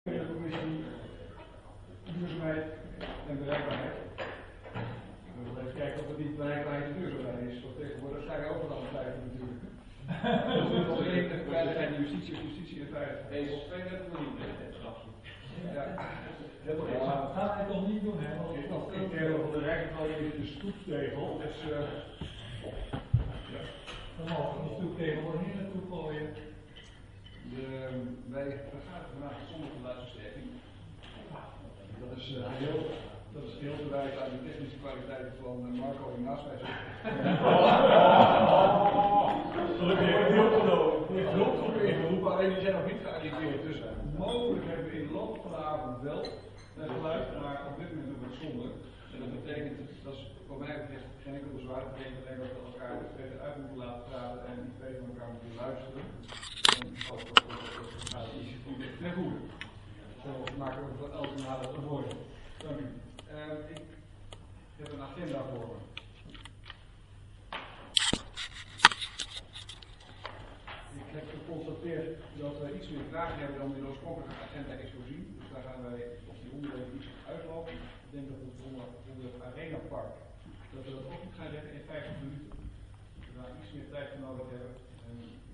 De commissie duurzaamheid en bereikbaarheid. We willen even kijken of het niet bereikbaarheid en duurzaamheid is. Want tegenwoordig ga je overal aan twijfelen natuurlijk. Dus alleen de veiligheid en justitie of justitie en veiligheid. Deze twee hebben we niet meer. Ja, helemaal eens. Dat gaat hij toch niet doen, hè? Nog een derde van de Rijkswal is de stoeptegel. Dus Dan mogen we de stoeptegel er hier naartoe gooien. wij vergaderen vandaag zonder geluidsversterking. Dat is heel te wijten aan de technische kwaliteiten van Marco die naast mij zit. Gelukkig heeft hij opgenomen. Die heeft hulpgroepen ingeroepen, alleen die zijn nog niet gearriveerd. Dus mogelijk hebben we in de loop van de avond wel geluid, maar op dit moment doen we het zonder. En dat betekent, dat is voor mij betreft geen enkel bezwaar. Dat betekent alleen dat we elkaar beter uit moeten laten praten en niet beter naar elkaar moeten luisteren. En dat gaat het initiatief echt ten goede. Zo maken we van elke nader een woord. Dank u. Ik heb een agenda voor me. Ik heb geconstateerd dat we iets meer vragen hebben dan de oorspronkelijke agenda is voorzien. Dus daar gaan wij op die onderdelen iets uitlopen. Ik denk dat we onder het Arena Park, dat we dat ook niet gaan redden in 50 minuten. Dat we daar iets meer tijd voor nodig hebben. En